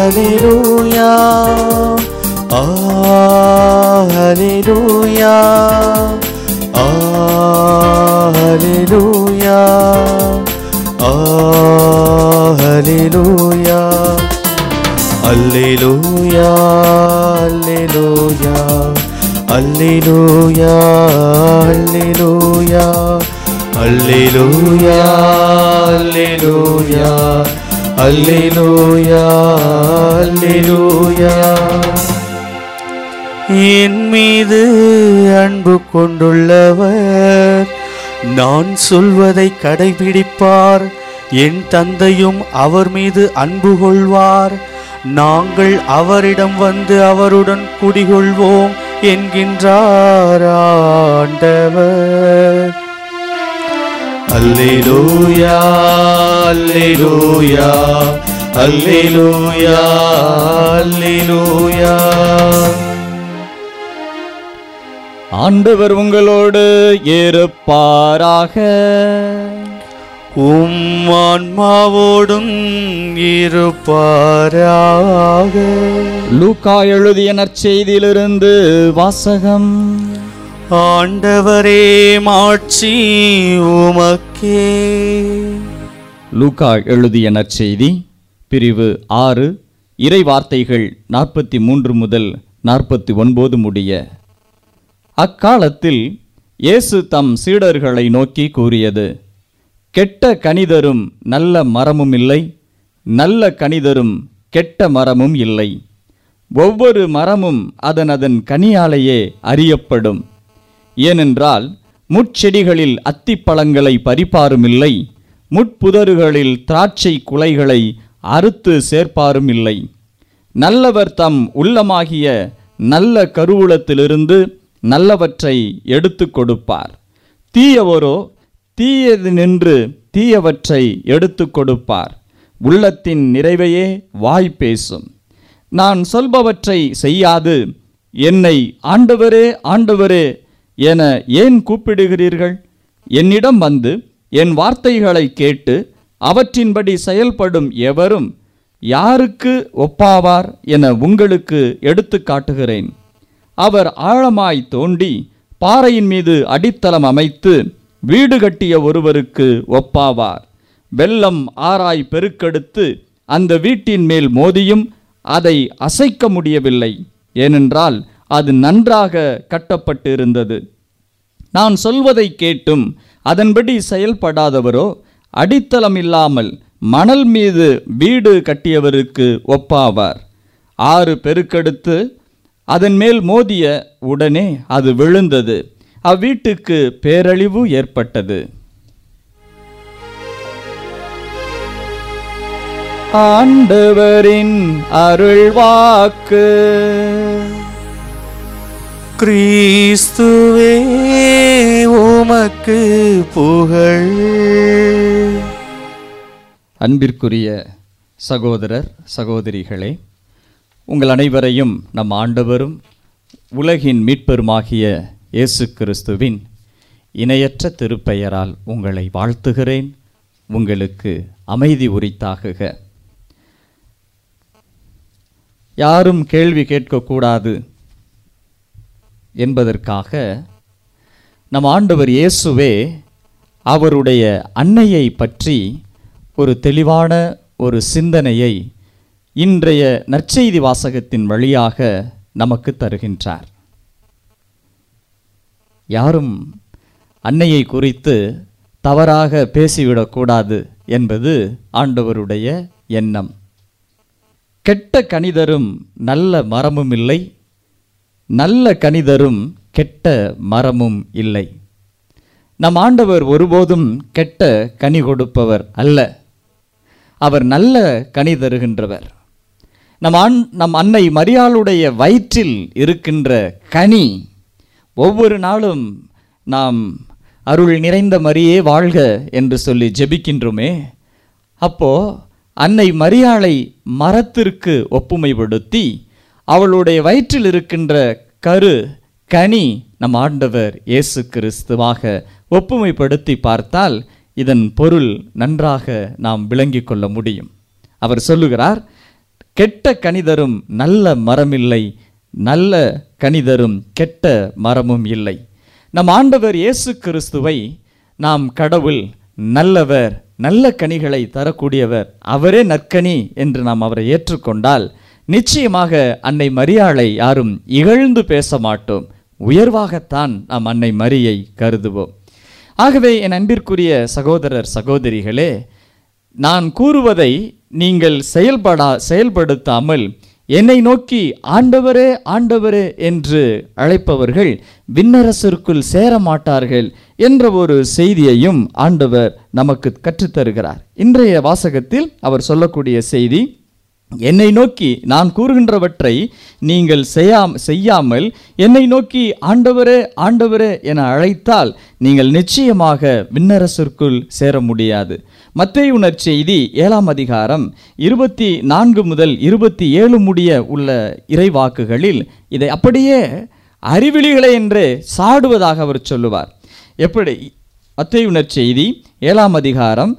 ஹல்லேலூயா ஹல்லேலூயா ஹல்லேலூயா ஹல்லேலூயா அல்லேலூயா அல்லேலூயா அல்லேலூயா அல்லேலூயா அல்லேலூயா அல்லேலூயா அல்லேலூயா. என் மீது அன்பு கொண்டுள்ளவர் நான் சொல்வதை கடைபிடிப்பார். என் தந்தையும் அவர் மீது அன்பு கொள்வார். நாங்கள் அவரிடம் வந்து அவருடன் குடிகொள்வோம் என்கின்றார் ஆண்டவர். அல்லேலூயா அல்லேலூயா அல்லேலூயா அல்லேலூயா. ஆண்டவர் உங்களோடு இருப்பாராக. உம் ஆன்மாவோடும் இருப்பாராக. லூக்கா எழுதிய நற்செய்தியிலிருந்து வாசகம். ஆண்டவரே மாட்சி உமக்கே. லூக்கா எழுதிய நற்செய்தி பிரிவு 6 இறை வார்த்தைகள் 43 முதல் 49 முடிய. அக்காலத்தில் இயேசு தம் சீடர்களை நோக்கி கூறியது: கெட்ட கனிதரும் நல்ல மரமும் இல்லை, நல்ல கனிதரும் கெட்ட மரமும் இல்லை. ஒவ்வொரு மரமும் அதன் கனியாலேயே அறியப்படும். ஏனென்றால் முட்செடிகளில் அத்திப்பழங்களை பறிப்பாரும் இல்லை, முட்புதறுகளில் திராட்சை குலைகளை அறுத்து சேர்ப்பாரும் இல்லை. நல்லவர் தம் உள்ளமாகிய நல்ல கருவூலத்திலிருந்து நல்லவற்றை எடுத்து கொடுப்பார். தீயவரோ தீயது நின்று தீயவற்றை எடுத்து கொடுப்பார். உள்ளத்தின் நிறைவையே வாய் பேசும். நான் சொல்பவற்றை செய்யாது என்னை ஆண்டவரே ஆண்டவரே என ஏன் கூப்பிடுகிறீர்கள்? என்னிடம் வந்து என் வார்த்தைகளை கேட்டு அவற்றின்படி செயல்படும் எவரும் யாருக்கு ஒப்பாவார் என உங்களுக்கு எடுத்து காட்டுகிறேன். அவர் ஆழமாய் தோண்டி பாறையின் மீது அடித்தளம் அமைத்து வீடு கட்டிய ஒருவருக்கு ஒப்பாவார். வெள்ளம் ஆராய் பெருக்கெடுத்து அந்த வீட்டின் மேல் மோதியும் அதை அசைக்க முடியவில்லை. ஏனென்றால் அது நன்றாக கட்டப்பட்டு இருந்தது. நான் சொல்வதை கேட்டும் அதன்படி செயல்படாதவரோ அடித்தளம் இல்லாமல் மணல் மீது வீடு கட்டியவருக்கு ஒப்பாவார். ஆறு பெருக்கெடுத்து அதன் மேல் மோதிய உடனே அது விழுந்தது. அவ்வீட்டுக்கு பேரழிவு ஏற்பட்டது. ஆண்டவரின் அருள்வாக்கு. கிறிஸ்துவே உமக்கு புகழ். அன்பிற்குரிய சகோதரர் சகோதரிகளே, உங்கள் அனைவரையும் நம் ஆண்டவரும் உலகின் மீட்பெருமாகிய இயேசு கிறிஸ்துவின் இணையற்ற திருப்பெயரால் உங்களை வாழ்த்துகிறேன். உங்களுக்கு அமைதி உரித்தாகுக. யாரும் கேள்வி கேட்கக்கூடாது என்பதற்காக நம் ஆண்டவர் இயேசுவே அவருடைய அன்னையை பற்றி ஒரு தெளிவான ஒரு சிந்தனையை இன்றைய நற்செய்தி வாசகத்தின் வழியாக நமக்கு தருகின்றார். யாரும் அன்னையை குறித்து தவறாக பேசிவிடக்கூடாது என்பது ஆண்டவருடைய எண்ணம். கெட்ட கனிதரும் நல்ல மரமும் இல்லை, நல்ல கனிதரும் கெட்ட மரமும் இல்லை. நம் ஆண்டவர் ஒருபோதும் கெட்ட கனி கொடுப்பவர் அல்ல. அவர் நல்ல கனி தருகின்றவர். நம் அன்னை மரியாளுடைய வயிற்றில் இருக்கின்ற கனி, ஒவ்வொரு நாளும் நாம் அருள் நிறைந்த மரியே வாழ்க என்று சொல்லி ஜெபிக்கின்றோமே, அப்போ அன்னை மரியாளை மரத்திற்கு ஒப்புமைப்படுத்தி அவளுடைய வயிற்றில் இருக்கின்ற கனி நம் ஆண்டவர் இயேசு கிறிஸ்துவாக ஒப்புமைப்படுத்தி பார்த்தால் இதன் பொருள் நன்றாக நாம் விளங்கிக் கொள்ள முடியும். அவர் சொல்லுகிறார், கெட்ட கனிதரும் நல்ல மரமில்லை, நல்ல கனிதரும் கெட்ட மரமும் இல்லை. நம் ஆண்டவர் இயேசு கிறிஸ்துவை நாம் கடவுள், நல்லவர், நல்ல கனிகளை தரக்கூடியவர், அவரே நற்கனி என்று நாம் அவரை ஏற்றுக்கொண்டால் நிச்சயமாக அன்னை மரியாளை யாரும் இகழ்ந்து பேச மாட்டோம். உயர்வாகத்தான் நாம் அன்னை மரியை கருதுவோம். ஆகவே என் அன்பிற்குரிய சகோதரர் சகோதரிகளே, நான் கூறுவதை நீங்கள் செயல்படுத்தாமல் என்னை நோக்கி ஆண்டவரே ஆண்டவரே என்று அழைப்பவர்கள் விண்ணரசிற்குள் சேர மாட்டார்கள் என்ற ஒரு செய்தியையும் ஆண்டவர் நமக்கு கற்றுத்தருகிறார். இன்றைய வாசகத்தில் அவர் சொல்லக்கூடிய செய்தி, என்னை நோக்கி நான் கூறுகின்றவற்றை நீங்கள் செய்யாமல் என்னை நோக்கி ஆண்டவரே ஆண்டவரே என அழைத்தால் நீங்கள் நிச்சயமாக விண்ணரசிற்குள் சேர முடியாது. மத்தேயு நற்செய்தி 7ஆம் அதிகாரம் 24 முதல் 27 முடிய உள்ள இறைவாக்குகளில் இதை அப்படியே அறிவிலிகளை என்றே சாடுவதாக அவர் சொல்லுவார். எப்படி? மத்தேயு நற்செய்தி 7ஆம் அதிகாரம்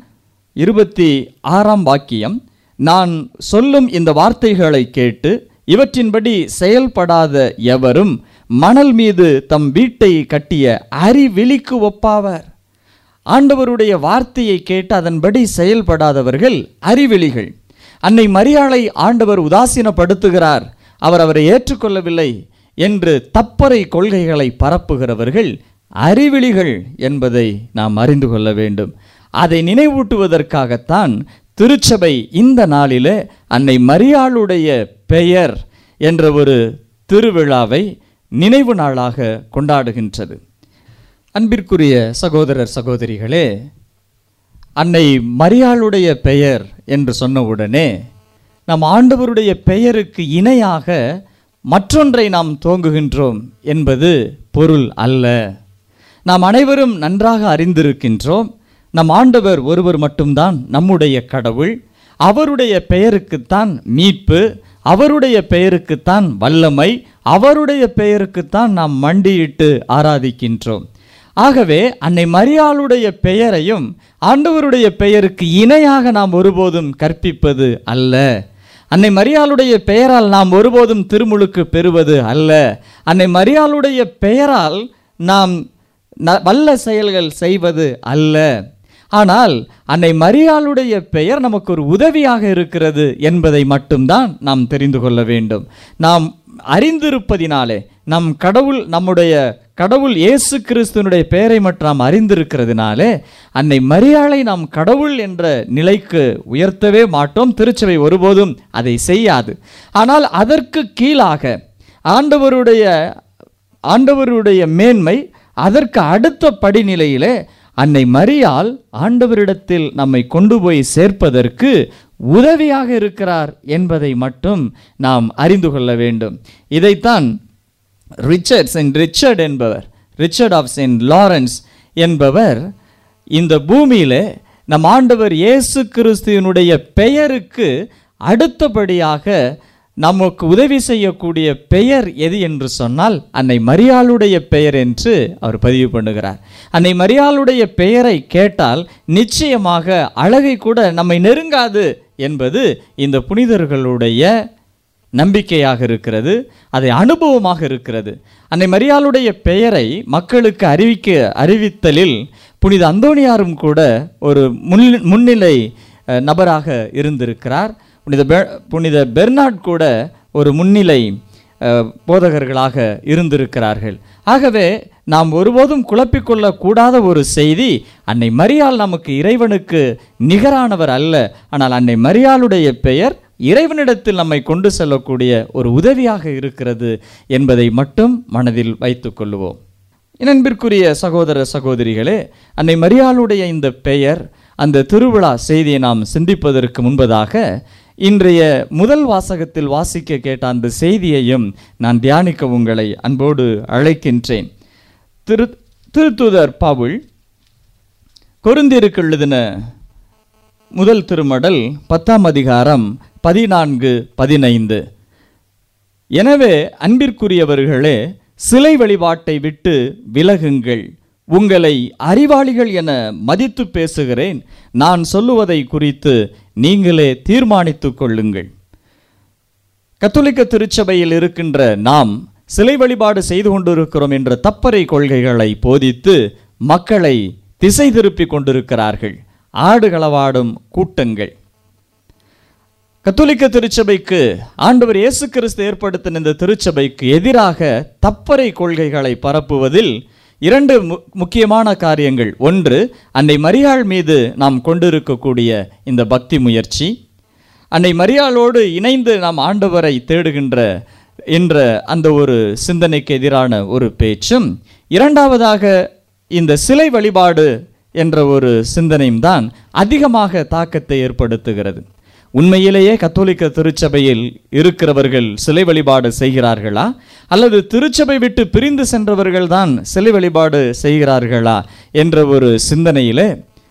26ஆம் வாக்கியம், நான் சொல்லும் இந்த வார்த்தைகளை கேட்டு இவற்றின்படி செயல்படாத எவரும் மணல் மீது தம் வீட்டை கட்டிய அறிவிலிக்கு ஒப்பாவர். ஆண்டவருடைய வார்த்தையை கேட்டு அதன்படி செயல்படாதவர்கள் அறிவிலிகள். அன்னை மரியாளை ஆண்டவர் உதாசீனப்படுத்துகிறார், அவரை ஏற்றுக்கொள்ளவில்லை என்று தப்பறை கொள்கைகளை பரப்புகிறவர்கள் அறிவிலிகள் என்பதை நாம் அறிந்து கொள்ள வேண்டும். அதை நினைவூட்டுவதற்காகத்தான் திருச்சபை இந்த நாளிலே அன்னை மரியாளுடைய பெயர் என்ற ஒரு திருவிழாவை நினைவு நாளாக கொண்டாடுகின்றது. அன்பிற்குரிய சகோதரர் சகோதரிகளே, அன்னை மரியாளுடைய பெயர் என்று சொன்னவுடனே நம் ஆண்டவருடைய பெயருக்கு இணையாக மற்றொன்றை நாம் துவங்குகின்றோம் என்பது பொருள் அல்ல. நாம் அனைவரும் நன்றாக அறிந்திருக்கின்றோம், நம் ஆண்டவர் ஒருவர் மட்டும்தான் நம்முடைய கடவுள். அவருடைய பெயருக்குத்தான் மீட்பு, அவருடைய பெயருக்குத்தான் வல்லமை, அவருடைய பெயருக்குத்தான் நாம் மண்டியிட்டு ஆராதிக்கின்றோம். ஆகவே அன்னை மரியாளுடைய பெயரையும் ஆண்டவருடைய பெயருக்கு இணையாக நாம் ஒருபோதும் கற்பிப்பது அல்ல. அன்னை மரியாளுடைய பெயரால் நாம் ஒருபோதும் திருமுழுக்கு பெறுவது அல்ல. அன்னை மரியாளுடைய பெயரால் நாம் வல்ல செயல்கள் செய்வது அல்ல. ஆனால் அன்னை மரியாளுடைய பெயர் நமக்கு ஒரு உதவியாக இருக்கிறது என்பதை மட்டும்தான் நாம் தெரிந்து கொள்ள வேண்டும். நாம் அறிந்திருப்பதினாலே நம்முடைய கடவுள் இயேசு கிறிஸ்துவனுடைய பெயரை மட்டும் நாம் அறிந்திருக்கிறதுனாலே அன்னை மரியாளை நாம் கடவுள் என்ற நிலைக்கு உயர்த்தவே மாட்டோம். திருச்சபை ஒருபோதும் அதை செய்யாது. ஆனால் அதற்கு கீழாக ஆண்டவருடைய மேன்மை, அதற்கு அடுத்த படிநிலையிலே அன்னை மரியாள் ஆண்டவரிடத்தில் நம்மை கொண்டு போய் சேர்ப்பதற்கு உதவியாக இருக்கிறார் என்பதை மட்டும் நாம் அறிந்து கொள்ள வேண்டும். இதைத்தான் ரிச்சர்ட் ஆஃப் செயின்ட் லாரன்ஸ் என்பவர் இந்த பூமியிலே நம் ஆண்டவர் இயேசு கிறிஸ்துவினுடைய பெயருக்கு அடுத்தபடியாக நமக்கு உதவி செய்யக்கூடிய பெயர் எது என்று சொன்னால் அன்னை மரியாளுடைய பெயர் என்று அவர் பதிவு பண்ணுகிறார். அன்னை மரியாளுடைய பெயரை கேட்டால் நிச்சயமாக அழகை கூட நம்மை நெருங்காது என்பது இந்த புனிதர்களுடைய நம்பிக்கையாக இருக்கிறது, அதை அனுபவமாக இருக்கிறது. அன்னை மரியாளுடைய பெயரை மக்களுக்கு அறிவித்தலில் புனித அந்தோனியாரும் கூட ஒரு முன்னிலை நபராக இருந்திருக்கிறார். புனித பெர்னார்ட் கூட ஒரு முன்னிலை போதகர்களாக இருந்திருக்கிறார்கள். ஆகவே நாம் ஒருபோதும் குழப்பிக்கொள்ளக்கூடாத ஒரு செய்தி, அன்னை மரியாள் நமக்கு இறைவனுக்கு நிகரானவர் அல்ல. ஆனால் அன்னை மரியாளுடைய பெயர் இறைவனிடத்தில் நம்மை கொண்டு செல்லக்கூடிய ஒரு உதவியாக இருக்கிறது என்பதை மட்டும் மனதில் வைத்துக் கொள்ளுவோம். அன்பிற்குரிய சகோதர சகோதரிகளே, அன்னை மரியாளுடைய இந்த பெயர், அந்த திருவிழா செய்தியை நாம் சிந்திப்பதற்கு முன்பதாக இன்றைய முதல் வாசகத்தில் வாசிக்க கேட்ட அந்த செய்தியையும் நான் தியானிக்க உங்களை அன்போடு அழைக்கின்றேன். திருத்தூதர் பவுல் கொரிந்தியருக்கு எழுதின முதல் திருமடல் 10ஆம் அதிகாரம் 14-15. எனவே அன்பிற்குரியவர்களே, சிலை வழிபாட்டை விட்டு விலகுங்கள். உங்களை அறிவாளிகள் என மதித்து பேசுகிறேன். நான் சொல்லுவதை குறித்து நீங்களே தீர்மானித்துக் கொள்ளுங்கள். கத்தோலிக்க திருச்சபையில் இருக்கின்ற நாம் சிலை வழிபாடு செய்து கொண்டிருக்கிறோம் என்ற தப்பறை கொள்கைகளை போதித்து மக்களை திசை திருப்பி கொண்டிருக்கிறார்கள் ஆடுகளவாடும் கூட்டங்கள். கத்தோலிக்க திருச்சபைக்கு ஆண்டவர் இயேசு கிறிஸ்து ஏற்படுத்தின இந்த திருச்சபைக்கு எதிராக தப்பறை கொள்கைகளை பரப்புவதில் இரண்டு முக்கியமான காரியங்கள். ஒன்று, அன்னை மரியாள் மீது நாம் கொண்டிருக்கக்கூடிய இந்த பக்தி முயற்சி, அன்னை மரியாளோடு இணைந்து நாம் ஆண்டவரை தேடுகின்ற என்ற அந்த ஒரு சிந்தனைக்கு எதிரான ஒரு பேச்சும், இரண்டாவதாக இந்த சிலை வழிபாடு என்ற ஒரு சிந்தனையும் தான் அதிகமாக தாக்கத்தை ஏற்படுத்துகிறது. உண்மையிலேயே கத்தோலிக்க திருச்சபையில் இருக்கிறவர்கள் சிலை வழிபாடு செய்கிறார்களா, அல்லது திருச்சபை விட்டு பிரிந்து சென்றவர்கள் தான் சிலை வழிபாடு செய்கிறார்களா என்ற ஒரு சிந்தனையிலே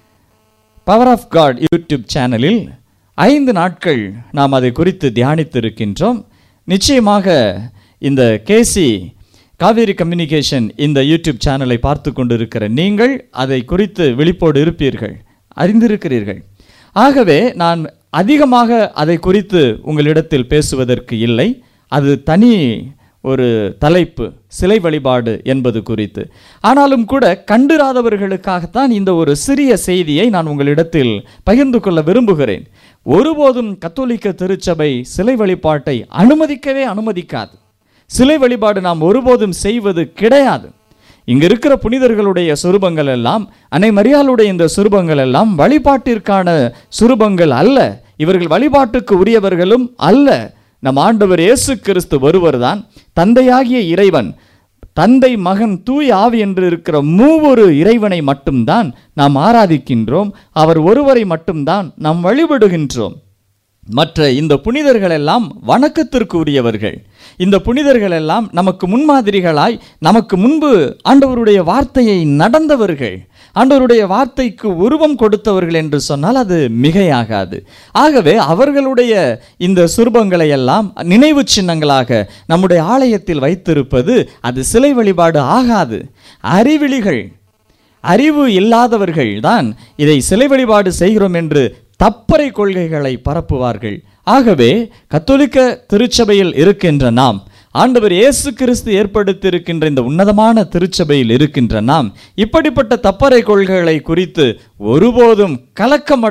பவர் ஆஃப் காட் யூடியூப் சேனலில் 5 நாட்கள் நாம் அதை குறித்து தியானித்திருக்கின்றோம். நிச்சயமாக இந்த கேசி காவேரி கம்யூனிகேஷன் இந்த யூடியூப் சேனலை பார்த்து கொண்டிருக்கிற நீங்கள் அதை குறித்து விழிப்போடு இருப்பீர்கள், அறிந்திருக்கிறீர்கள். ஆகவே நான் அதிகமாக அதை குறித்து உங்களிடத்தில் பேசுவதற்கு இல்லை. அது தனி ஒரு தலைப்பு, சிலை வழிபாடு என்பது குறித்து. ஆனாலும் கூட கண்டிராதவர்களுக்காகத்தான் இந்த ஒரு சிறிய செய்தியை நான் உங்களிடத்தில் பகிர்ந்து கொள்ள விரும்புகிறேன். ஒருபோதும் கத்தோலிக்க திருச்சபை சிலை வழிபாட்டை அனுமதிக்கவே அனுமதிக்காது. சிலை வழிபாடு நாம் ஒருபோதும் செய்வது கிடையாது. இங்க இருக்கிற புனிதர்களுடைய சுரூபங்கள் எல்லாம், அன்னை மரியாளுடைய இந்த சுரூபங்கள் எல்லாம் வழிபாட்டிற்கான சுரூபங்கள் அல்ல. இவர்கள் வழிபாட்டுக்கு உரியவர்களும் அல்ல. நம் ஆண்டவர் இயேசு கிறிஸ்து ஒருவர் தான். தந்தையாகிய இறைவன், தந்தை, மகன், தூய ஆவி என்று இருக்கிற மூவொரு இறைவனை மட்டும்தான் நாம் ஆராதிக்கின்றோம். அவர் ஒருவரை மட்டும்தான் நாம் வழிபடுகின்றோம். மற்ற இந்த புனிதர்கள் எல்லாம் வணக்கத்திற்கு உரியவர்கள். இந்த புனிதர்கள் எல்லாம் நமக்கு முன்மாதிரிகளாய், நமக்கு முன்பு ஆண்டவருடைய வார்த்தையை நடந்தவர்கள், ஆண்டவருடைய வார்த்தைக்கு உருவம் கொடுத்தவர்கள் என்று சொன்னால் அது மிகையாகாது. ஆகவே அவர்களுடைய இந்த சுரூபங்களை எல்லாம் நினைவு சின்னங்களாக நம்முடைய ஆலயத்தில் வைத்திருப்பது அது சிலை வழிபாடு ஆகாது. அறிவிலிகள், அறிவு இல்லாதவர்கள் தான் இதை சிலை வழிபாடு செய்கிறோம் என்று தப்பறை கொள்கைகளை பரப்புவார்கள். ஆகவே கத்தோலிக்க திருச்சபையில் இருக்கின்ற நாம், ஆண்டவர் இயேசு கிறிஸ்து ஏற்படுத்தியிருக்கின்ற இந்த உன்னதமான திருச்சபையில் இருக்கின்ற நாம் இப்படிப்பட்ட தப்பறை கொள்கைகளை குறித்து ஒருபோதும் கலக்கம்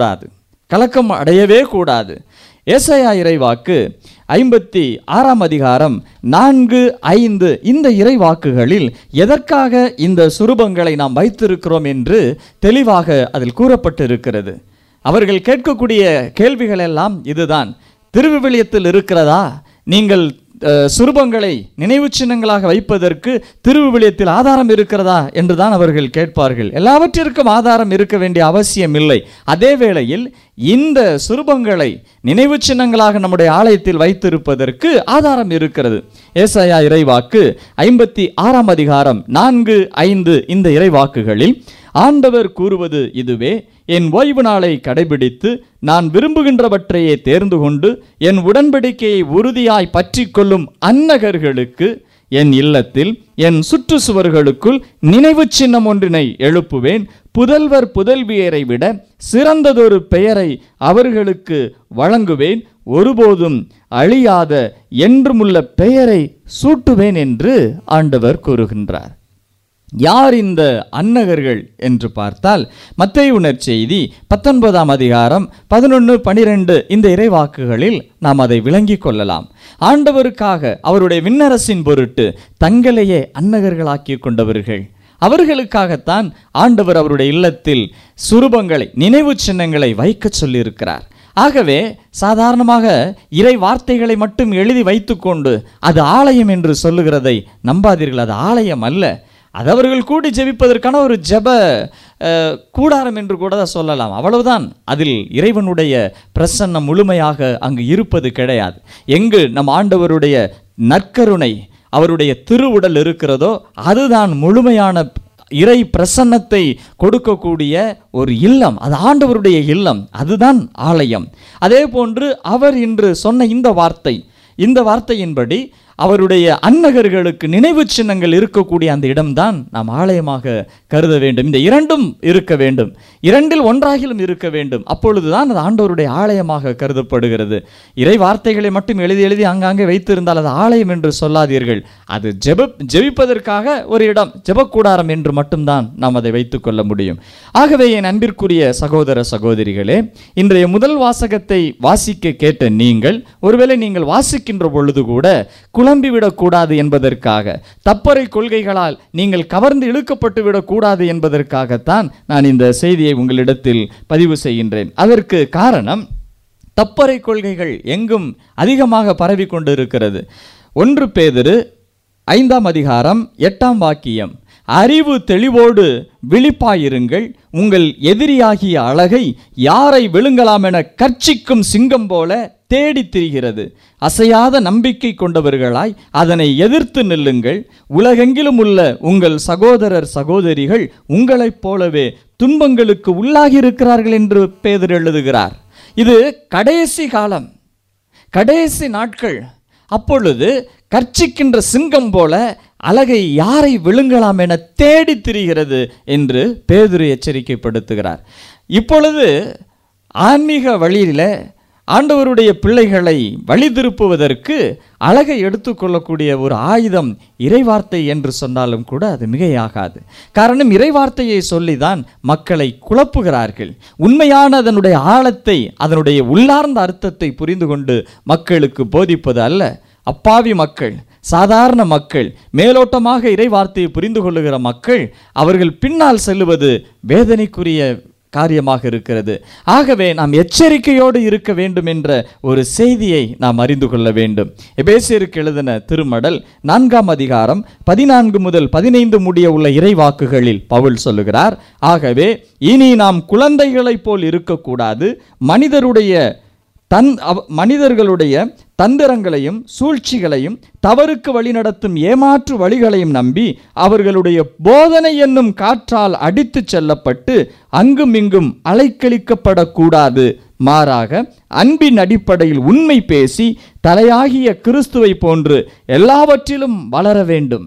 அடையவே கூடாது. ஏசாயா இறைவாக்கு 56 அதிகாரம் 4, 5 இந்த இறைவாக்குகளில் எதற்காக இந்த சுரூபங்களை நாம் வைத்திருக்கிறோம் என்று தெளிவாக அதில் கூறப்பட்டிருக்கிறது. அவர்கள் கேட்கக்கூடிய கேள்விகள் எல்லாம் இதுதான். திருவிவிலியத்தில் இருக்கிறதா? நீங்கள் சுரூபங்களை நினைவு சின்னங்களாக வைப்பதற்கு திருவிவிலியத்தில் ஆதாரம் இருக்கிறதா என்றுதான் அவர்கள் கேட்பார்கள். எல்லாவற்றிற்கும் ஆதாரம் இருக்க வேண்டிய அவசியம் இல்லை. அதே வேளையில் இந்த சுரூபங்களை நினைவு சின்னங்களாக நம்முடைய ஆலயத்தில் வைத்திருப்பதற்கு ஆதாரம் இருக்கிறது. ஏசாயா இறைவாக்கு 56 அதிகாரம் 4, 5 இந்த இறைவாக்குகளில் ஆண்டவர் கூறுவது இதுவே: என் ஓய்வு நாளை கடைபிடித்து நான் விரும்புகின்றவற்றையே தேர்ந்து கொண்டு என் உடன்படிக்கையை உறுதியாய் பற்றி கொள்ளும் அன்னகர்களுக்கு என் இல்லத்தில் என் சுற்றுச்சுவர்களுக்குள் நினைவு சின்னம் ஒன்றினை எழுப்புவேன். புதல்வர் புதல்வியரை விட சிறந்ததொரு பெயரை அவர்களுக்கு வழங்குவேன். ஒருபோதும் அழியாத என்றுமுள்ள பெயரை சூட்டுவேன் என்று ஆண்டவர் கூறுகின்றார். யார் இந்த அன்னகர்கள் என்று பார்த்தால், மத்தேயு நற்செய்தி 19 அதிகாரம் 11, 12 இந்த இறைவாக்குகளில் நாம் அதை விளங்கிக் கொள்ளலாம். ஆண்டவருக்காக அவருடைய விண்ணரசின் பொருட்டு தங்களையே அன்னகர்களாக்கி கொண்டவர்கள், அவர்களுக்காகத்தான் ஆண்டவர் அவருடைய இல்லத்தில் சுரூபங்களை, நினைவு சின்னங்களை வைக்க சொல்லியிருக்கிறார். ஆகவே சாதாரணமாக இறை வார்த்தைகளை மட்டும் எழுதி வைத்துக்கொண்டு அது ஆலயம் என்று சொல்லுகிறதை நம்பாதீர்கள். அது ஆலயம் அல்ல. அது அவர்கள் கூடி ஜெபிப்பதற்கான ஒரு ஜெப கூடாரம் என்று கூட சொல்லலாம், அவ்வளவுதான். அதில் இறைவனுடைய பிரசன்னம் முழுமையாக அங்கு இருப்பது கிடையாது. எங்கு நம் ஆண்டவருடைய நற்கருணை, அவருடைய திருவுடல் இருக்கிறதோ அதுதான் முழுமையான இறை பிரசன்னத்தை கொடுக்கக்கூடிய ஒரு இல்லம். அது ஆண்டவருடைய இல்லம், அதுதான் ஆலயம். அதே போன்று அவர் இன்று சொன்ன இந்த வார்த்தையின்படி அவருடைய அன்னகர்களுக்கு நினைவு சின்னங்கள் இருக்கக்கூடிய அந்த இடம்தான் நாம் ஆலயமாக கருத வேண்டும். இந்த இரண்டும் இருக்க வேண்டும், இரண்டில் ஒன்றாகிலும் இருக்க வேண்டும். அப்பொழுதுதான் அது ஆண்டவருடைய ஆலயமாக கருதப்படுகிறது. இறை வார்த்தைகளை மட்டும் எழுதி எழுதி அங்காங்கே வைத்திருந்தால் அது ஆலயம் என்று சொல்லாதீர்கள். அது ஜெபிப்பதற்காக ஒரு இடம், ஜெபக்கூடாரம் என்று மட்டும்தான் நாம் அதை வைத்துக் கொள்ள முடியும். ஆகவே என் அன்பிற்குரிய சகோதர சகோதரிகளே, இன்றைய முதல் வாசகத்தை வாசிக்க கேட்ட நீங்கள், ஒருவேளை நீங்கள் வாசிக்கின்ற பொழுது கூட குழம்பிவிடக் கூடாது என்பதற்காக, தப்பறை கொள்கைகளால் நீங்கள் கவர்ந்து இழுக்கப்பட்டு விடக்கூடாது என்பதற்காகத்தான் நான் இந்த செய்தியை உங்களிடத்தில் பதிவு செய்கின்றேன். அதற்கு காரணம், தப்பறை கொள்கைகள் எங்கும் அதிகமாக பரவி கொண்டு இருக்கிறது. 1 பேதுரு 5ஆம் அதிகாரம் 8ஆம் வாக்கியம், அறிவு தெளிவோடு விழிப்பாயிருங்கள், உங்கள் எதிரியாகிய அழகை யாரை விழுங்கலாம் என கர்ச்சிக்கும் சிங்கம் போல தேடி திரிகிறது. அசையாத நம்பிக்கை கொண்டவர்களாய் அதனை எதிர்த்து நில்லுங்கள். உலகெங்கிலும் உள்ள உங்கள் சகோதரர் சகோதரிகள் உங்களைப் போலவே துன்பங்களுக்கு உள்ளாகி இருக்கிறார்கள் என்று பேதுரு எழுதுகிறார். இது கடைசி காலம், கடைசி நாட்கள். அப்பொழுது கர்ச்சிக்கின்ற சிங்கம் போல அழகை யாரை விழுங்கலாம் என தேடி திரிகிறது என்று பேதுரு எச்சரிக்கைப்படுத்துகிறார். இப்பொழுது ஆன்மீக வழியில ஆண்டவருடைய பிள்ளைகளை வழி திருப்புவதற்கு அழகை எடுத்துக்கொள்ளக்கூடிய ஒரு ஆயுதம் இறைவார்த்தை என்று சொன்னாலும் கூட அது மிகையாகாது. காரணம், இறைவார்த்தையை சொல்லிதான் மக்களை குழப்புகிறார்கள். உண்மையான அதனுடைய ஆழத்தை, அதனுடைய உள்ளார்ந்த அர்த்தத்தை புரிந்து கொண்டு மக்களுக்கு போதிப்பது அல்ல. அப்பாவி மக்கள், சாதாரண மக்கள், மேலோட்டமாக இறைவார்த்தையை புரிந்து கொள்ளுகிற மக்கள், அவர்கள் பின்னால் செல்லுவது வேதனைக்குரிய காரியமாக இருக்கிறது. ஆகவே நாம் எச்சரிக்கையோடு இருக்க வேண்டும் என்ற ஒரு செய்தியை நாம் அறிந்து கொள்ள வேண்டும். எபேசியருக்கு எழுதின திருமடல் 4ஆம் அதிகாரம் 14 முதல் 15 முடிய உள்ள இறைவாக்குகளில் பவுல் சொல்லுகிறார், ஆகவே இனி நாம் குழந்தைகளைப் போல் இருக்கக்கூடாது, மனிதர்களுடைய தந்திரங்களையும் சூழ்ச்சிகளையும் தவறுக்கு வழிநடத்தும் ஏமாற்று வழிகளையும் நம்பி அவர்களுடைய போதனை என்னும் காற்றால் அடித்து செல்லப்பட்டு அங்கும் இங்கும் அலைக்கழிக்கப்படக்கூடாது. மாறாக அன்பின் அடிப்படையில் உண்மை பேசி தலையாகிய கிறிஸ்துவை போன்று எல்லாவற்றிலும் வளர வேண்டும்.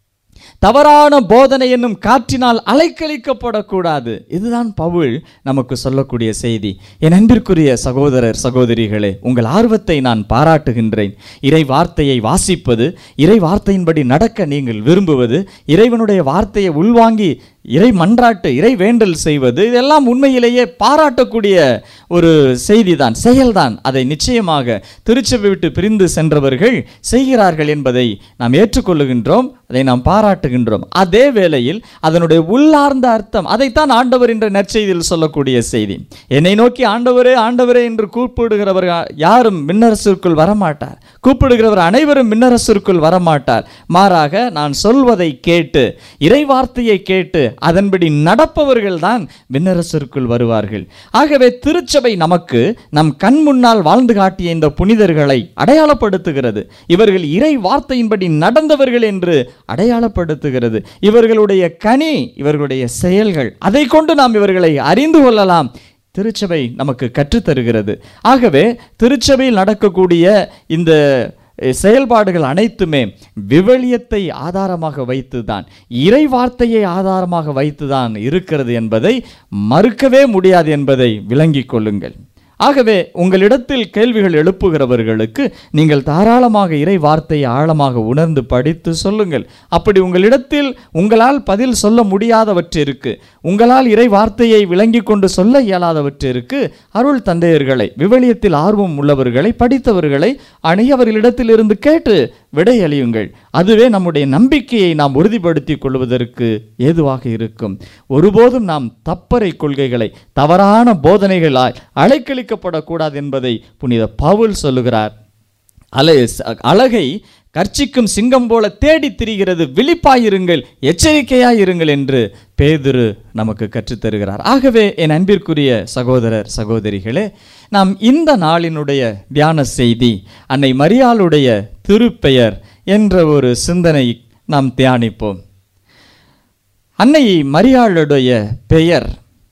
தவறான போதனை என்னும் காற்றினால் அலைக்கழிக்கப்படக்கூடாது. இதுதான் பவுல் நமக்கு சொல்லக்கூடிய செய்தி. என் அன்பிற்குரிய சகோதரர் சகோதரிகளே, உங்கள் ஆர்வத்தை நான் பாராட்டுகின்றேன். இறை வார்த்தையை வாசிப்பது, இறை வார்த்தையின்படி நடக்க நீங்கள் விரும்புவது, இறைவனுடைய வார்த்தையை உள்வாங்கி இறை மன்றாட்டு, இறை வேண்டல் செய்வது, இதெல்லாம் உண்மையிலேயே பாராட்டக்கூடிய ஒரு செய்திதான், செயல்தான். அதை நிச்சயமாக திருச்சபை விட்டு பிரிந்து சென்றவர்கள் செய்கிறார்கள் என்பதை நாம் ஏற்றுக்கொள்ளுகின்றோம், அதை நாம் பாராட்டுகின்றோம். அதே வேளையில் அதனுடைய உள்ளார்ந்த அர்த்தம், அதைத்தான் ஆண்டவர் என்ற நற்செய்தியில் சொல்லக்கூடிய செய்தி. என்னை நோக்கி ஆண்டவரே ஆண்டவரே என்று கூப்பிடுகிறவர் யாரும் விண்ணரசிற்குள் வரமாட்டார், கூப்பிடுகிறவர் அனைவரும் விண்ணரசிற்குள் வரமாட்டார். மாறாக நான் சொல்வதை கேட்டு, இறை வார்த்தையை கேட்டு அதன்படி நடப்பவர்கள் தான் விண்ணரசிற்குள் வருவார்கள். ஆகவே திருச்சபை நமக்கு நம் கண் முன்னால் வாழ்ந்து காட்டிய இந்த புனிதர்களை அடையாளப்படுத்துகிறது. இவர்கள் இறை வார்த்தையின்படி நடந்தவர்கள் என்று அடையாளப்படுத்துகிறது. இவர்களுடைய கனி, இவர்களுடைய செயல்கள், அதை கொண்டு நாம் இவர்களை அறிந்து கொள்ளலாம். திருச்சபை நமக்கு கற்றுத்தருகிறது. ஆகவே திருச்சபையில் நடக்கக்கூடிய இந்த செயல்பாடுகள் அனைத்துமே விவிலியத்தை ஆதாரமாக வைத்துதான், இறை வார்த்தையை ஆதாரமாக வைத்துதான் இருக்கிறது என்பதை மறுக்கவே முடியாது என்பதை விளங்கிக் கொள்ளுங்கள். ஆகவே உங்களிடத்தில் கேள்விகள் எழுப்புகிறவர்களுக்கு நீங்கள் தாராளமாக இறை வார்த்தையை ஆழமாக உணர்ந்து படித்து சொல்லுங்கள். அப்படி உங்களிடத்தில் உங்களால் பதில் சொல்ல முடியாதவற்றிற்கு, உங்களால் இறை வார்த்தையை விளங்கி கொண்டு சொல்ல இயலாதவற்றிற்கு அருள் தந்தையர்களை, விவிலியத்தில் ஆர்வம் உள்ளவர்களை, படித்தவர்களை அணுகி அவர்களிடத்தில் இருந்து கேட்டு விடையளியுங்கள். அதுவே நம்முடைய நம்பிக்கையை நாம் உறுதிப்படுத்திக் கொள்வதற்கு ஏதுவாக இருக்கும். ஒருபோதும் நாம் தப்பறை கொள்கைகளை, தவறான போதனைகளால் அலைக்கழிக்கப்படக்கூடாது என்பதை புனித பவுல் சொல்லுகிறார். அழகை கர்ச்சிக்கும் சிங்கம் போல தேடி திரிகிறது, விழிப்பாயிருங்கள், எச்சரிக்கையாயிருங்கள் என்று பேதுரு நமக்கு கற்றுத்தருகிறார். ஆகவே என் அன்பிற்குரிய சகோதரர் சகோதரிகளே, நாம் இந்த நாளினுடைய தியான செய்தி அன்னை மரியாளுடைய திருப்பெயர் என்ற ஒரு சிந்தனை நாம் தியானிப்போம். அன்னை மரியாளுடைய பெயர்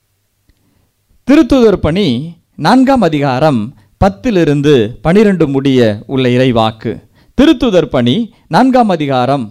திருத்துதர் பணி 4ஆம் அதிகாரம் 10 to 12 முடிய உள்ள இறைவாக்கு. திருத்துதர் பணி 4ஆம் அதிகாரம்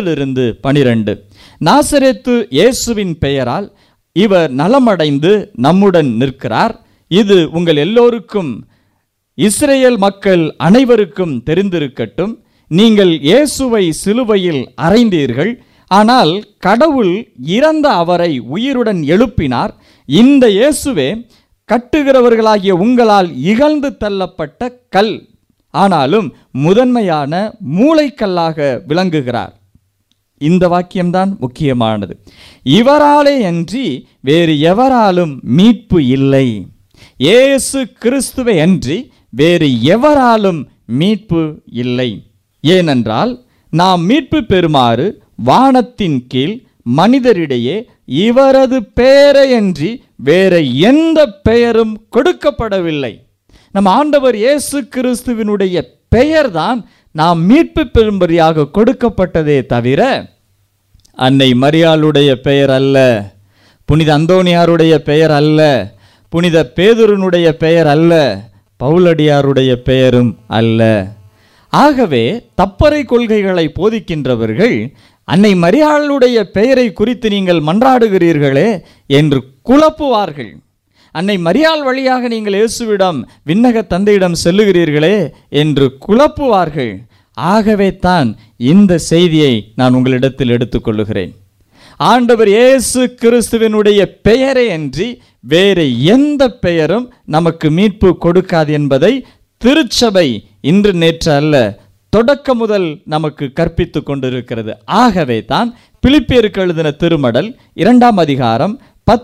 10-12. நாசரேத்து இயேசுவின் பெயரால் இவர் நலமடைந்து நம்முடன் நிற்கிறார். இது உங்கள் எல்லோருக்கும், இஸ்ரேல் மக்கள் அனைவருக்கும் தெரிந்திருக்கட்டும். நீங்கள் இயேசுவை சிலுவையில் அறைந்தீர்கள், ஆனால் கடவுள் இறந்த அவரை உயிருடன் எழுப்பினார். இந்த இயேசுவே கட்டுகிறவர்களாகிய உங்களால் இகழ்ந்து தள்ளப்பட்ட கல், ஆனாலும் முதன்மையான மூளைக்கல்லாக விளங்குகிறார். இந்த வாக்கியம்தான் முக்கியமானது. இவராலே அன்றி வேறு எவராலும் மீட்பு இல்லை. இயேசு கிறிஸ்துவை அன்றி வேறு எவராலும் மீட்பு இல்லை. ஏனென்றால் நாம் மீட்பு பெறுமாறு வானத்தின் கீழ் மனிதரிடையே இவரது பெயரை அன்றி வேற எந்த பெயரும் கொடுக்கப்படவில்லை. நம் ஆண்டவர் இயேசு கிறிஸ்துவினுடைய பெயர்தான் நாம் மீட்பு பெறும்படியாக கொடுக்கப்பட்டதே தவிர அன்னை மரியாளுடைய பெயர் அல்ல, புனித அந்தோனியாருடைய பெயர் அல்ல, புனித பேதுருனுடைய பெயர் அல்ல, பவுலடியாருடைய பெயரும் அல்ல. ஆகவே தப்பறை கொள்கைகளை போதிக்கின்றவர்கள் அன்னை மரியாளுடைய பெயரை குறித்து நீங்கள் மன்றாடுகிறீர்களே என்று குழப்புவார்கள். அன்னை மரியாள் வழியாக நீங்கள் இயேசுவிடம், விண்ணக தந்தையிடம் செல்லுகிறீர்களே என்று குழப்புவார்கள். ஆகவே தான் இந்த செய்தியை நான் உங்களிடத்தில் எடுத்துக்கொள்ளுகிறேன். ஆண்டவர் இயேசு கிறிஸ்துவினுடைய பெயரை அன்றி வேறு எந்த பெயரும் நமக்கு மீட்பு கொடுக்காது என்பதை திருச்சபை இன்று நேற்று அல்ல, தொடக்க முதல் நமக்கு கற்பித்து கொண்டிருக்கிறது. ஆகவே தான் பிலிப்பியருக்கு எழுதின திருமடல் 2ஆம் அதிகாரம்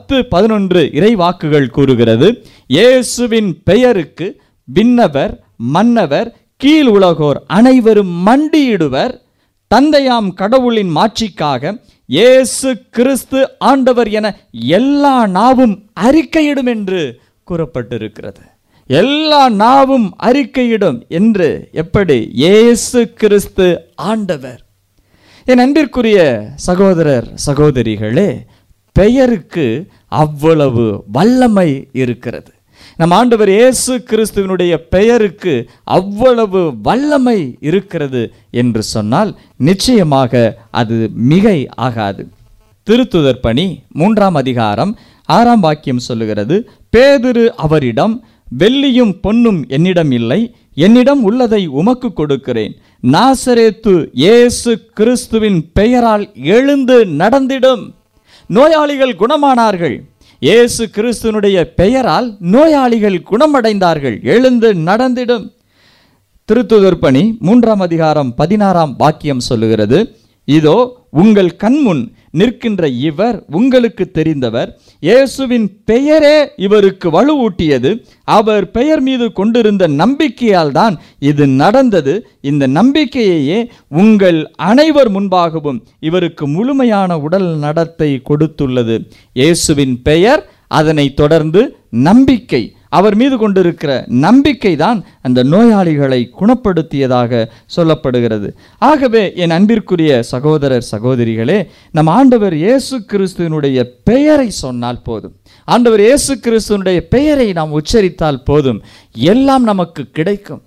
10-11 இறை வாக்குகள் கூறுகிறது, இயேசுவின் பெயருக்கு விண்ணவர் மன்னவர் கீழ் உலகோர் அனைவரும் மண்டியிடுவர். தந்தையாம் கடவுளின் மாட்சிக்காக இயேசு கிறிஸ்து ஆண்டவர் என எல்லா நாவும் அறிக்கையிடும் என்று கூறப்பட்டிருக்கிறது. எல்லா நாவும் அறிக்கையிடும் என்று எப்படி? இயேசு கிறிஸ்து ஆண்டவர். என் அன்பிற்குரிய சகோதரர் சகோதரிகளே, பெயருக்கு அவ்வளவு வல்லமை இருக்கிறது. நம் ஆண்டவர் இயேசு கிறிஸ்துவினுடைய பெயருக்கு அவ்வளவு வல்லமை இருக்கிறது என்று சொன்னால் நிச்சயமாக அது மிகை ஆகாது. திருத்துதர் பணி 3ஆம் அதிகாரம் 6ஆம் வாக்கியம் சொல்லுகிறது, பேதுரு அவரிடம், வெள்ளியும் பொன்னும் என்னிடம் இல்லை, என்னிடம் உள்ளதை உமக்கு கொடுக்கிறேன். நாசரேத்து இயேசு கிறிஸ்துவின் பெயரால் எழுந்து நடந்திடும். நோயாளிகள் குணமானார்கள். இயேசு கிறிஸ்துவினுடைய பெயரால் நோயாளிகள் குணமடைந்தார்கள். எழுந்து நடந்திடும். திருத்துதர் பணி 3ஆம் அதிகாரம் 16ஆம் வாக்கியம் சொல்லுகிறது, இதோ உங்கள் கண்முன் நிற்கின்ற இவர் உங்களுக்கு தெரிந்தவர். இயேசுவின் பெயரே இவருக்கு வலுவூட்டியது. அவர் பெயர் மீது கொண்டிருந்த நம்பிக்கையால் தான் இது நடந்தது. இந்த நம்பிக்கையையே உங்கள் அனைவர் முன்பாகவும் இவருக்கு முழுமையான உடல் நடத்தை கொடுத்துள்ளது. இயேசுவின் பெயர், அதனை தொடர்ந்து நம்பிக்கை, அவர் மீது கொண்டிருக்கிற நம்பிக்கை தான் அந்த நோயாளிகளை குணப்படுத்தியதாக சொல்லப்படுகிறது. ஆகவே என் அன்பிற்குரிய சகோதரர் சகோதரிகளே, நம் ஆண்டவர் இயேசு கிறிஸ்துவினுடைய பெயரை சொன்னால் போதும், ஆண்டவர் இயேசு கிறிஸ்துவினுடைய பெயரை நாம் உச்சரித்தால் போதும், எல்லாம் நமக்கு கிடைக்கும்.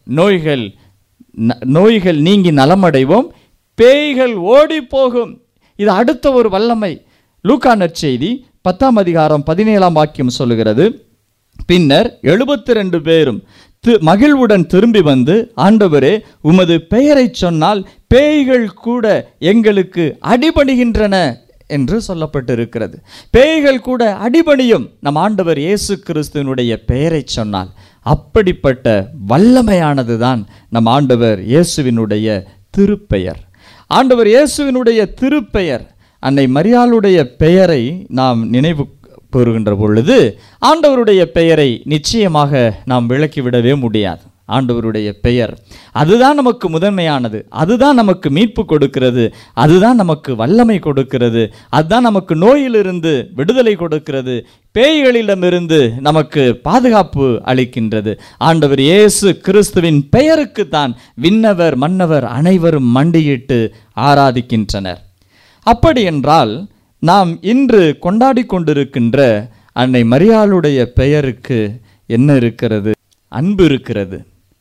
நோய்கள் நீங்கி நலமடைவோம், பேய்கள் ஓடி போகும். இது அடுத்த ஒரு வல்லமை. லூக்கா நற்செய்தி 10ஆம் அதிகாரம் 17ஆம் வாக்கியம் சொல்லுகிறது, பின்னர் 72 பேரும் மகிழ்வுடன் திரும்பி வந்து, ஆண்டவரே உமது பெயரை சொன்னால் பேய்கள் கூட எங்களுக்கு அடிபணிகின்றன என்று சொல்லப்பட்டிருக்கிறது. பேய்கள் கூட அடிபணியும் நம் ஆண்டவர் இயேசு கிறிஸ்துவினுடைய பெயரை சொன்னால். அப்படிப்பட்ட வல்லமையானது தான் நம் ஆண்டவர் இயேசுவினுடைய திருப்பெயர். ஆண்டவர் இயேசுவினுடைய திருப்பெயர். அன்னை மரியாளுடைய பெயரை நாம் நினைவு கூறுகின்ற பொழுது ஆண்டவருடைய பெயரை நிச்சயமாக நாம் விளக்கிவிடவே முடியாது. ஆண்டவருடைய பெயர் அதுதான் நமக்கு முதன்மையானது, அதுதான் நமக்கு மீட்பு கொடுக்கிறது, அதுதான் நமக்கு வல்லமை கொடுக்கிறது, அதுதான் நமக்கு நோயிலிருந்து விடுதலை கொடுக்கிறது, பேய்களிடமிருந்து நமக்கு பாதுகாப்பு அளிக்கின்றது. ஆண்டவர் இயேசு கிறிஸ்துவின் பெயருக்கு தான் விண்ணவர் மன்னவர் அனைவரும் மண்டியிட்டு ஆராதிக்கின்றனர். அப்படி என்றால் நாம் இன்று கொண்டாடி கொண்டிருக்கின்ற அன்னை மரியாளுடைய பெயருக்கு என்ன இருக்கிறது? அன்பு இருக்கிறது.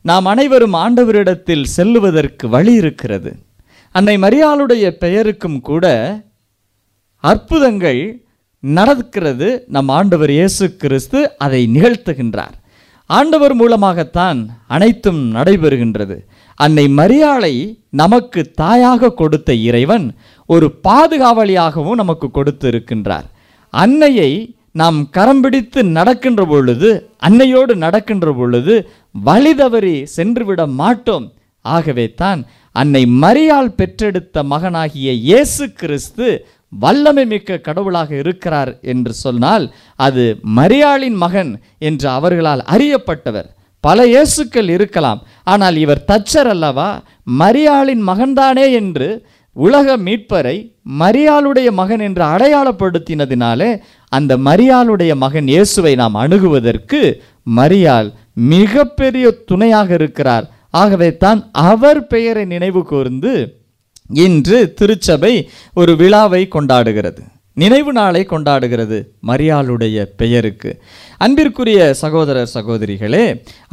நாம் அனைவரும் ஆண்டவரிடத்தில் செல்லுவதற்கு வழி இருக்கிறது. அன்னை மரியாளுடைய பெயருக்கும் கூட அற்புதங்கள் நடக்கிறது. நம் ஆண்டவர் இயேசு கிறிஸ்து அதை நிகழ்த்துகின்றார். ஆண்டவர் மூலமாகத்தான் அனைத்தும் நடைபெறுகின்றது. அன்னை மரியாளை நமக்கு தாயாக கொடுத்த இறைவன் ஒரு பாதுகாவலியாகவும் நமக்கு கொடுத்து இருக்கின்றார். அன்னையை நாம் கரம் பிடித்து நடக்கின்ற பொழுது, அன்னையோடு நடக்கின்ற பொழுது வழி தவறி சென்றுவிட மாட்டோம். ஆகவே தான் அன்னை மரியாள் பெற்றெடுத்த மகனாகிய இயேசு கிறிஸ்து வல்லமை மிக்க கடவுளாக இருக்கிறார் என்று சொன்னால் அது மரியாளின் மகன் என்று அவர்களால் அறியப்பட்டவர். பல இயேசுக்கள் இருக்கலாம், ஆனால் இவர் தச்சர் அல்லவா, மரியாளின் மகன்தானே என்று உலக மீட்பரை மரியாளுடைய மகன் என்று அடையாளப்படுத்தினதினாலே அந்த மரியாளுடைய மகன் இயேசுவை நாம் அணுகுவதற்கு மரியாள் மிகப்பெரிய துணையாக இருக்கிறார். ஆகவே தான் அவர் பெயரை நினைவு கூர்ந்து இன்று திருச்சபை ஒரு விழாவை கொண்டாடுகிறது, நினைவு நாளை கொண்டாடுகிறது மரியாளுடைய பெயருக்கு. அன்பிற்குரிய சகோதரர் சகோதரிகளே,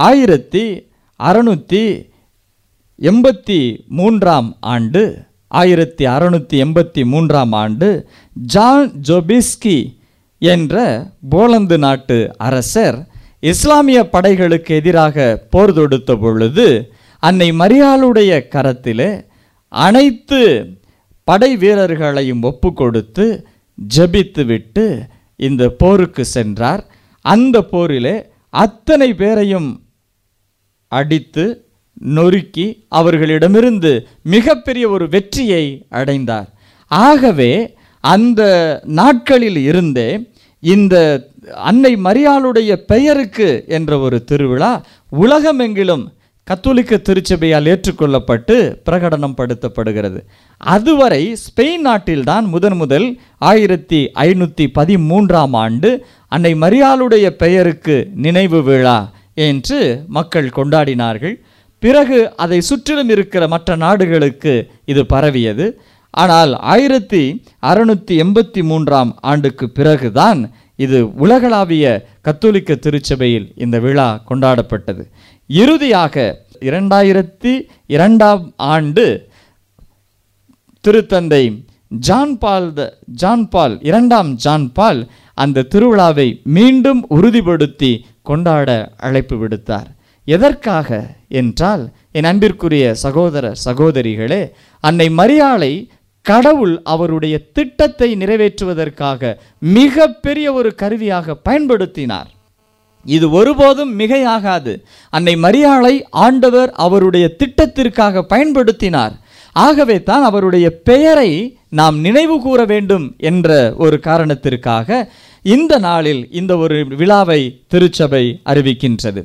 1683 ஆண்டு ஜான் ஜோபிஸ்கி என்ற போலந்து நாட்டு அரசர் இஸ்லாமிய படைகளுக்கு எதிராக போர் தொடுத்த பொழுது அன்னை மரியாளுடைய கரத்திலே அனைத்து படை வீரர்களையும் ஒப்பு கொடுத்து ஜெபித்து விட்டு இந்த போருக்கு சென்றார். அந்த போரிலே அத்தனை பேரையும் அடித்து நொறுக்கி அவர்களிடமிருந்து மிகப்பெரிய ஒரு வெற்றியை அடைந்தார். ஆகவே அந்த நாட்களில் இருந்தே இந்த அன்னை மரியாளுடைய பெயருக்கு என்ற ஒரு திருவிழா உலகமெங்கிலும் கத்தோலிக்க திருச்சபையால் ஏற்றுக்கொள்ளப்பட்டு பிரகடனம் படுத்தப்படுகிறது. அதுவரை ஸ்பெயின் நாட்டில்தான் முதல் 1513 ஆண்டு அன்னை மரியாளுடைய பெயருக்கு நினைவு விழா என்று மக்கள் கொண்டாடினார்கள். பிறகு அதை சுற்றிலும் இருக்கிற மற்ற நாடுகளுக்கு இது பரவியது. ஆனால் 1683 ஆண்டுக்கு பிறகுதான் இது உலகளாவிய கத்தோலிக்க திருச்சபையில் இந்த விழா கொண்டாடப்பட்டது. இறுதியாக 2002 ஆண்டு திருத்தந்தை ஜான் பால் அந்த திருவிழாவை மீண்டும் உறுதிப்படுத்தி கொண்டாட அழைப்பு விடுத்தார். எதற்காக என்றால், என் அன்பிற்குரிய சகோதர சகோதரிகளே, அன்னை மரியாளை கடவுள் அவருடைய திட்டத்தை நிறைவேற்றுவதற்காக மிக பெரிய ஒரு கருவியாக பயன்படுத்தினார். இது ஒருபோதும் மிகையாகாது. அன்னை மரியாளை ஆண்டவர் அவருடைய திட்டத்திற்காக பயன்படுத்தினார். ஆகவே தான் அவருடைய பெயரை நாம் நினைவு கூற வேண்டும் என்ற ஒரு காரணத்திற்காக இந்த நாளில் இந்த ஒரு விழாவை திருச்சபை அறிவிக்கின்றது.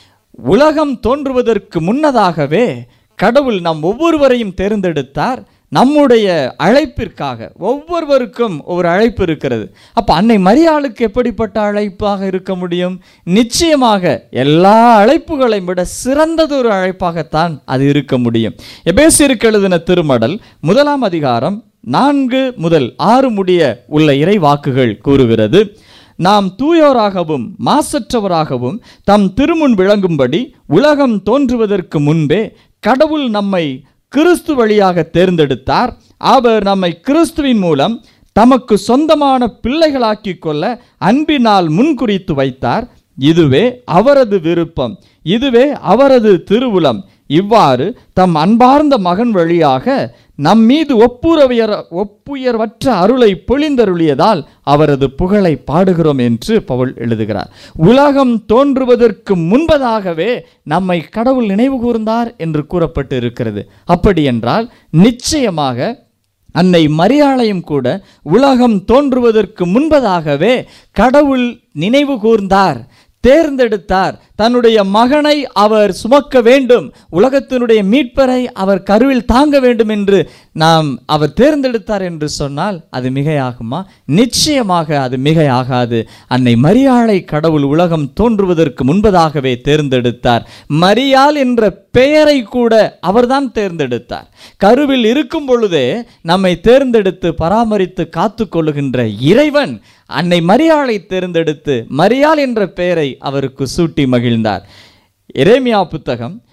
உலகம் தோன்றுவதற்கு முன்னதாகவே கடவுள் நம் ஒவ்வொருவரையும் தேர்ந்தெடுத்தார். நம்முடைய அழைப்பிற்காக ஒவ்வொருவருக்கும் ஒரு அழைப்பு இருக்கிறது. அப்போ அன்னை மரியாளுக்கு எப்படிப்பட்ட அழைப்பாக இருக்க முடியும்? நிச்சயமாக எல்லா அழைப்புகளையும் விட சிறந்ததொரு அழைப்பாகத்தான் அது இருக்க முடியும். எபேசியருக்கு எழுதின திருமடல் 1 அதிகாரம் 4 முதல் 6 முடிய உள்ள இறை வாக்குகள் கூறுகிறது, நாம் தூயோராகவும் மாசற்றவராகவும் தம் திருமுன் விளங்கும்படி உலகம் தோன்றுவதற்கு முன்பே கடவுள் நம்மை கிறிஸ்து வழியாக தேர்ந்தெடுத்தார். அவர் நம்மை கிறிஸ்துவின் மூலம் தமக்கு சொந்தமான பிள்ளைகளாக்கி கொள்ள அன்பினால் முன்குறித்து வைத்தார். இதுவே அவரது விருப்பம், இதுவே அவரது திருவுளம். இவ்வாறு தம் அன்பார்ந்த மகன் வழியாக நம் மீது ஒப்புயர்வற்ற அருளை பொழிந்தருளியதால் அவரது புகழை பாடுகிறோம் என்று பவுல் எழுதுகிறார். உலகம் தோன்றுவதற்கு முன்பதாகவே நம்மை கடவுள் நினைவு கூர்ந்தார் என்று கூறப்பட்டு இருக்கிறது. அப்படி என்றால் நிச்சயமாக அன்னை மரியாளையும் கூட உலகம் தோன்றுவதற்கு முன்பதாகவே கடவுள் நினைவு கூர்ந்தார், தேர்ந்தெடுத்தார். தன்னுடைய மகனை அவர் சுமக்க வேண்டும், உலகத்தினுடைய மீட்பரை அவர் கருவில் தாங்க வேண்டும் என்று அவர் தேர்ந்தெடுத்தார் என்று சொன்னால் அது மிகையாகுமா? நிச்சயமாக அது மிகையாகாது. அன்னை மரியாளை கடவுள் உலகம் தோன்றுவதற்கு முன்பதாகவே தேர்ந்தெடுத்தார். மரியாள் என்ற பெயரை கூட அவர்தான் தேர்ந்தெடுத்தார். கருவில் இருக்கும் பொழுதே நம்மை தேர்ந்தெடுத்து பராமரித்து காத்து கொள்ளுகின்ற இறைவன் அன்னை மரியாளை தேர்ந்தெடுத்து மரியாள் என்ற பெயரை அவருக்கு சூட்டி மகிழ்ந்தார். எரேமியா புத்தகம்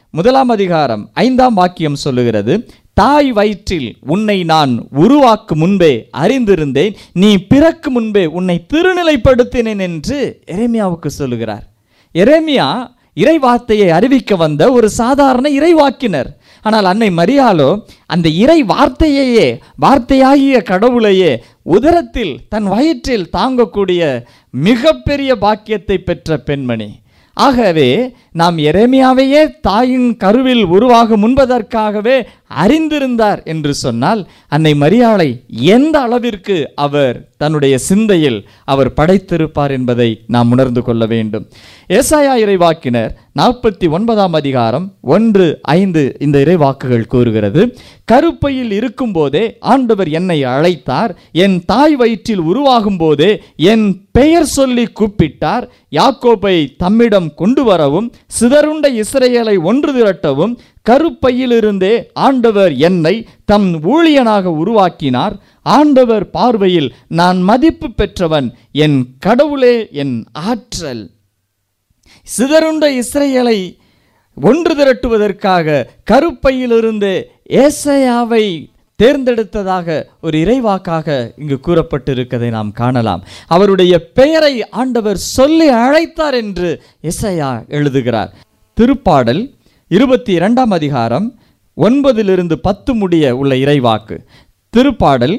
1 அதிகாரம் 5ஆம் வாக்கியம் சொல்லுகிறது, தாய் வயிற்றில் உன்னை நான் உருவாக்கும் முன்பே அறிந்திருந்தேன், நீ பிறக்கும் முன்பே உன்னை திருநிலைப்படுத்தினேன் என்று எரேமியாவுக்கு சொல்லுகிறார். எரேமியா இறைவார்த்தையை அறிவிக்க வந்த ஒரு சாதாரண இறைவாக்கினர். ஆனால் அன்னை மரியாளோ அந்த இறை வார்த்தையாகிய கடவுளையே உதரத்தில் தன் வயிற்றில் தாங்கக்கூடிய மிகப்பெரிய பாக்கியத்தை பெற்ற பெண்மணி. ஆகவே நாம் எரேமியாவையே தாயின் கருவில் உருவாக முன்பதற்காகவே அறிந்திருந்தார் என்று சொன்னால் அன்னை மரியாளை எந்த அளவிற்கு அவர் தன்னுடைய சிந்தையில் அவர் படைத்திருப்பார் என்பதை நாம் உணர்ந்து கொள்ள வேண்டும். ஏசாயா இறைவாக்கினர் 49ஆம் அதிகாரம் 1-5 இந்த இறைவாக்குகள் கூறுகிறது, கருப்பையில் இருக்கும் போதே ஆண்டவர் என்னை அழைத்தார், என் தாய் வயிற்றில் உருவாகும் போதே என் பெயர் சொல்லி கூப்பிட்டார், யாக்கோபை தம்மிடம் கொண்டு வரவும் சிதறுண்ட இஸ்ரவேலை ஒன்று திரட்டவும் கருப்பையிலிருந்தே ஆண்டவர் என்னை தம் ஊழியனாக உருவாக்கினார். ஆண்டவர் பார்வையில் நான் மதிப்பு பெற்றவன், என் கடவுளே என் ஆற்றல். சிதறுண்ட இஸ்ரவேலை ஒன்று திரட்டுவதற்காக கருப்பையிலிருந்து ஏசாயாவை தேர்ந்தெடுத்ததாக ஒரு இறைவாக்காக இங்கு கூறப்பட்டிருக்கதை நாம் காணலாம். அவருடைய பெயரை ஆண்டவர் சொல்லி அழைத்தார் என்று ஏசாயா எழுதுகிறார். திருப்பாடல் 22ஆம் அதிகாரம் 9-10 முடிய உள்ள இறைவாக்கு. திருப்பாடல்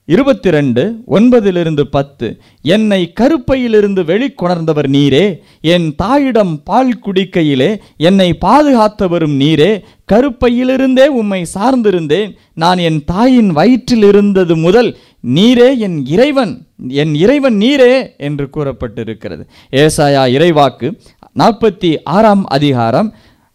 22:9-10, என்னை கருப்பையிலிருந்து வெளிக்கொணர்ந்தவர் நீரே, என் தாயிடம் பால் குடிக்கையிலே என்னை பாதுகாத்தவரும் நீரே, கருப்பையிலிருந்தே உம்மை சார்ந்திருந்தேன், நான் என் தாயின் வயிற்றில் இருந்தது முதல் நீரே என் இறைவன் நீரே என்று கூறப்பட்டிருக்கிறது. ஏசாயா இறைவாக்கு 46ஆம் அதிகாரம்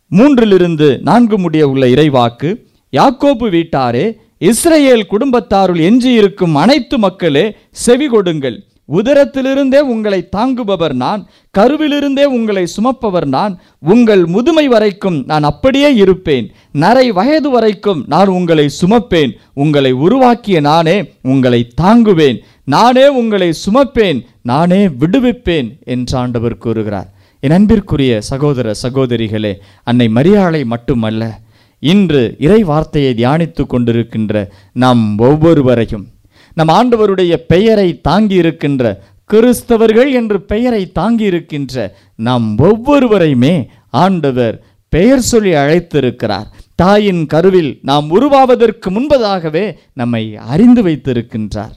3-4 முடிய உள்ள இறைவாக்கு, யாக்கோபு வீட்டாரே, இஸ்ரவேல் குடும்பத்தாருள் எஞ்சியிருக்கும் அனைத்து மக்களே செவி கொடுங்கள், உதரத்திலிருந்தே உங்களை தாங்குபவர் நான், கருவிலிருந்தே உங்களை சுமப்பவர் நான், உங்கள் முதுமை வரைக்கும் நான் அப்படியே இருப்பேன், நரை வயது வரைக்கும் நான் உங்களை சுமப்பேன், உங்களை உருவாக்கிய நானே உங்களை தாங்குவேன், நானே உங்களை சுமப்பேன், நானே விடுவிப்பேன் என்று ஆண்டவர் கூறுகிறார். என் அன்பிற்குரிய சகோதர சகோதரிகளே, அன்னை மரியாளை மட்டுமல்ல, இன்று இறை வார்த்தையை தியானித்து கொண்டிருக்கின்ற நாம் ஒவ்வொருவரையும், நம் ஆண்டவருடைய பெயரை தாங்கி இருக்கின்ற கிறிஸ்தவர்கள் என்று பெயரை தாங்கி இருக்கின்ற நாம் ஒவ்வொருவரையுமே ஆண்டவர் பெயர் சொல்லி அழைத்திருக்கிறார். தாயின் கருவில் நாம் உருவாவதற்கு முன்பதாகவே நம்மை அறிந்து வைத்திருக்கின்றார்.